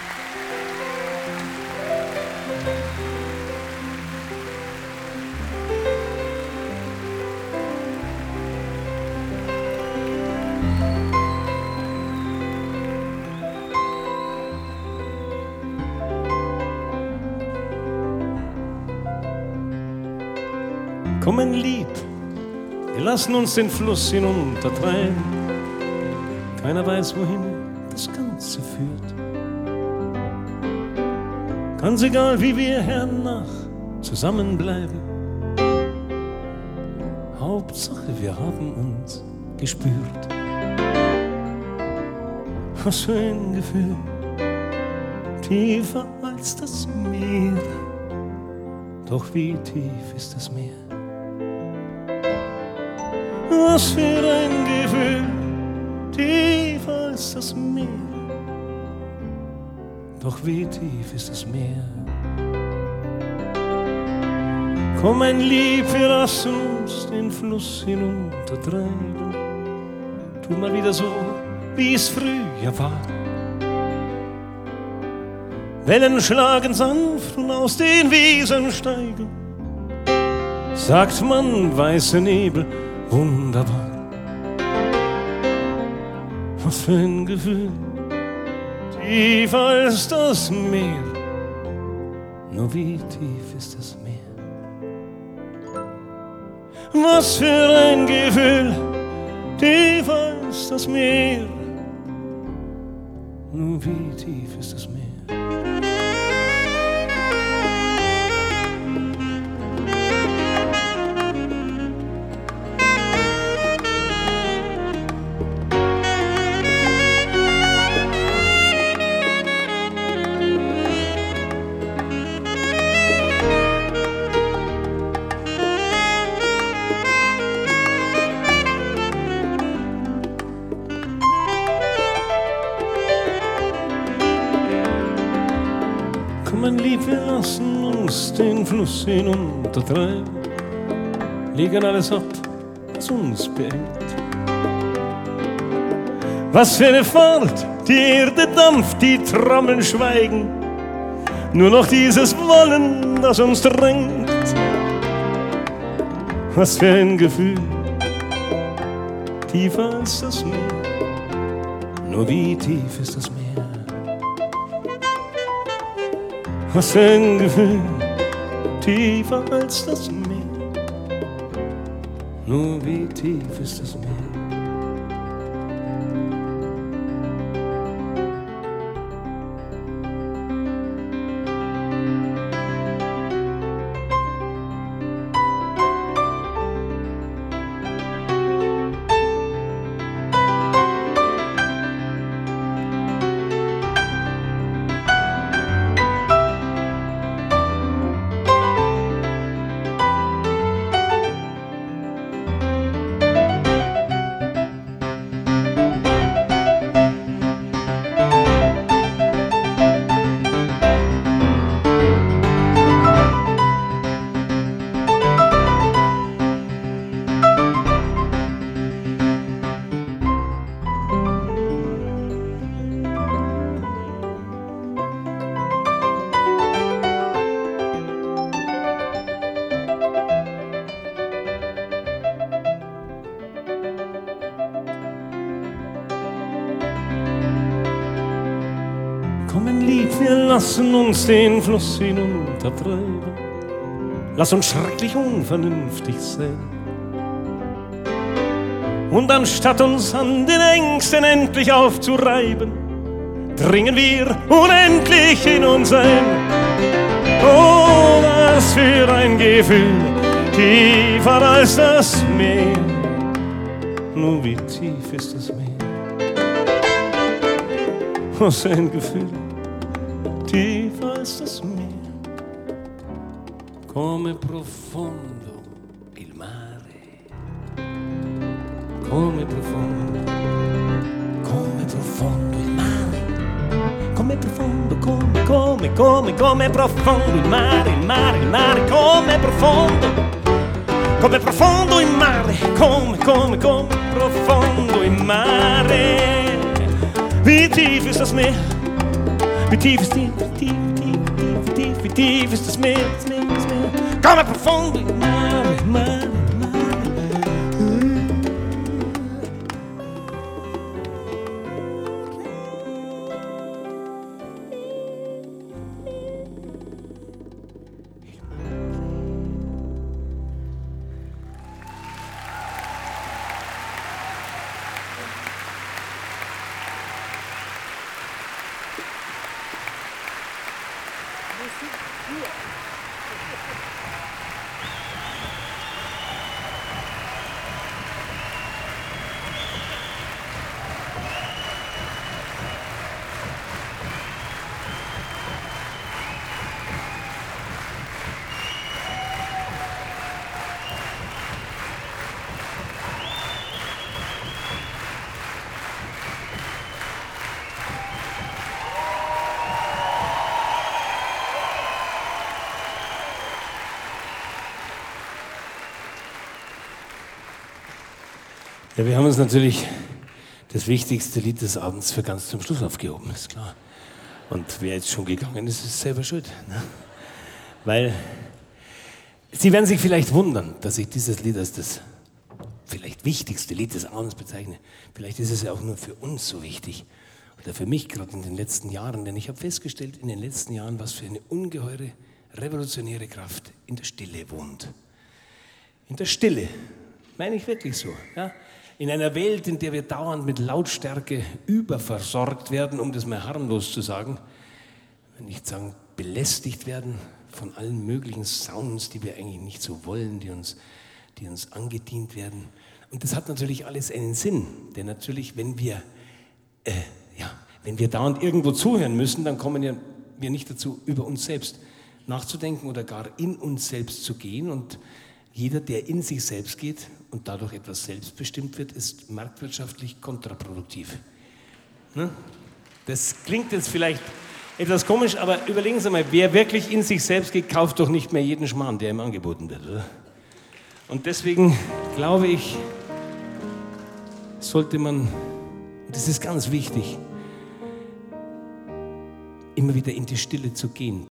Komm, mein Lieb, wir lassen uns den Fluss hinuntertreiben. Keiner weiß, wohin das Ganze führt. Ganz egal, wie wir hernach zusammenbleiben. Hauptsache, wir haben uns gespürt. Was für ein Gefühl, tiefer als das Meer. Doch wie tief ist das Meer? Was für ein Gefühl, tiefer als das Meer. Doch wie tief ist das Meer? Komm, mein Lieb, wir lassen uns den Fluss hinuntertreiben. Tu mal wieder so, wie es früher war. Wellen schlagen sanft und aus den Wiesen steigen. Sagt man, weiße Nebel, wunderbar. Was für ein Gefühl, tiefer als das Meer. Nur wie tief ist das Meer? Was für ein Gefühl, tiefer als das Meer. Nur wie tief ist das Meer? Mein Lieb, wir lassen uns den Fluss hinuntertreiben, legen alles ab, was uns beengt. Was für eine Fahrt, die Erde dampft, die Trommeln schweigen, nur noch dieses Wollen, das uns drängt. Was für ein Gefühl, tiefer als das Meer, nur wie tief ist das Meer? Was für ein Gefühl, tiefer als das Meer. Nur wie tief ist das Meer? Komm, mein Lieb, wir lassen uns den Fluss hinuntertreiben. Lass uns schrecklich unvernünftig sein. Und anstatt uns an den Ängsten endlich aufzureiben, dringen wir unendlich in uns ein. Oh, was für ein Gefühl, tiefer als das Meer. Nur wie tief ist das Meer? Was ein Gefühl, tiefer als das Meer. Come profondo il mare. Come profondo il mare. Come profondo, come profondo il mare, come profondo il mare, come profondo il mare. Wie tief ist das Meer? Wie tief ist tief, tief, tief, tief, tief, wie tief ist das Meer, das Meer, das Meer. Come profondo, mare, mare, mare. Ja, wir haben uns natürlich das wichtigste Lied des Abends für ganz zum Schluss aufgehoben, ist klar. Und wer jetzt schon gegangen ist, ist selber schuld. Ne? Weil Sie werden sich vielleicht wundern, dass ich dieses Lied als das vielleicht wichtigste Lied des Abends bezeichne. Vielleicht ist es ja auch nur für uns so wichtig. Oder für mich gerade in den letzten Jahren. Denn ich habe festgestellt in den letzten Jahren, was für eine ungeheure, revolutionäre Kraft in der Stille wohnt. In der Stille. Meine ich wirklich so. Ja? In einer Welt, in der wir dauernd mit Lautstärke überversorgt werden, um das mal harmlos zu sagen, wenn nicht sagen, belästigt werden von allen möglichen Sounds, die wir eigentlich nicht so wollen, die uns angedient werden. Und das hat natürlich alles einen Sinn, denn natürlich, wenn wir dauernd irgendwo zuhören müssen, dann kommen wir nicht dazu, über uns selbst nachzudenken oder gar in uns selbst zu gehen. Und jeder, der in sich selbst geht und dadurch etwas selbstbestimmt wird, ist marktwirtschaftlich kontraproduktiv. Ne? Das klingt jetzt vielleicht etwas komisch, aber überlegen Sie mal, wer wirklich in sich selbst geht, kauft doch nicht mehr jeden Schmarrn, der ihm angeboten wird, oder? Und deswegen glaube ich, sollte man, und das ist ganz wichtig, immer wieder in die Stille zu gehen.